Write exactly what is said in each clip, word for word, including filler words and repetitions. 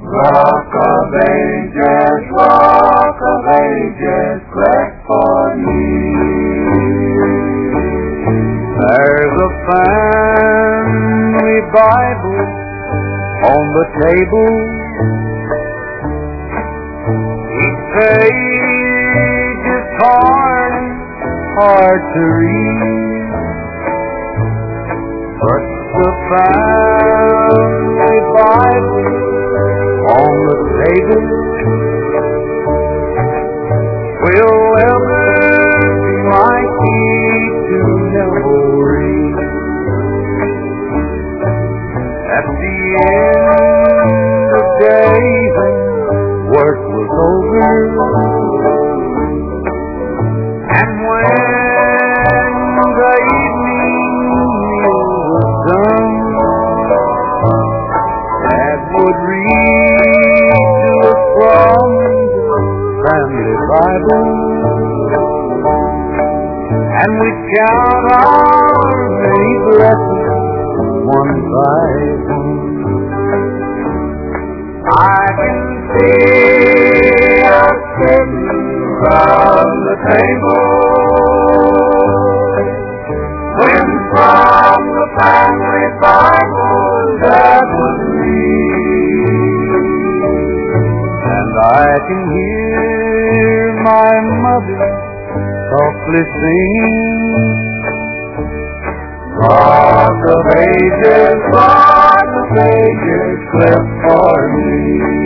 Rock of Ages, Rock of Ages, cleft for me. There's a family Bible on the table. Each page is torn, hard to read, but the family Bible on the table will ever be my key to Calvary. At the end of days when work was over, and when the evening meal was done, Dad would read to us from the family Bible, and we'd count our many blessings one by one. I can see us sitting round the table, when from the family Bible Dad would read, and I can hear my mother softly singing, Rock of Ages, Rock of Ages, cleft for me.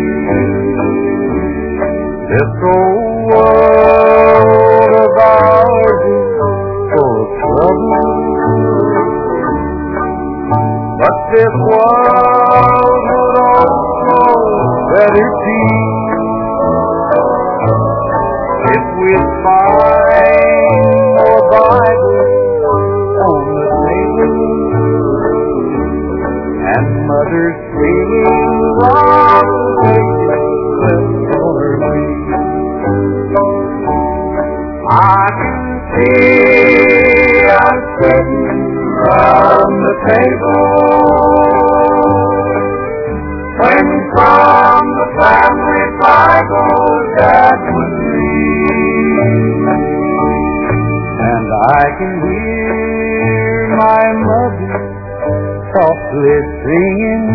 This old world of ours is full of trouble, but this world would also better be if we'd find more Bibles on the table, and Mother's singing Rock of Ages, cleft for me. I can see us sitting round the table, when from the family Bible Dad would read, and I can hear my mother softly singing,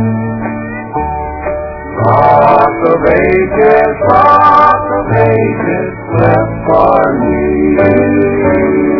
Rock of Ages, Rock of Ages, cleft for me.